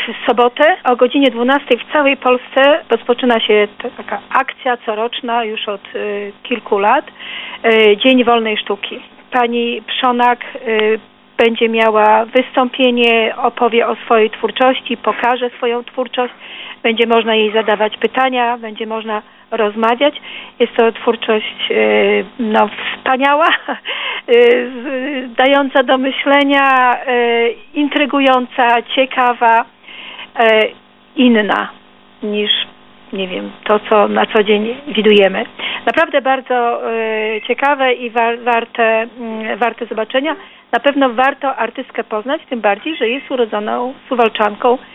w sobotę o godzinie 12 w całej Polsce rozpoczyna się taka akcja coroczna już od kilku lat. Dzień Wolnej Sztuki. Pani Przonak będzie miała wystąpienie, opowie o swojej twórczości, pokaże swoją twórczość. Będzie można jej zadawać pytania, będzie można rozmawiać. Jest to twórczość wspaniała, dająca do myślenia, intrygująca, ciekawa, inna niż, nie wiem, to, co na co dzień widujemy. Naprawdę bardzo ciekawe i warte zobaczenia. Na pewno warto artystkę poznać, tym bardziej, że jest urodzoną Suwałczanką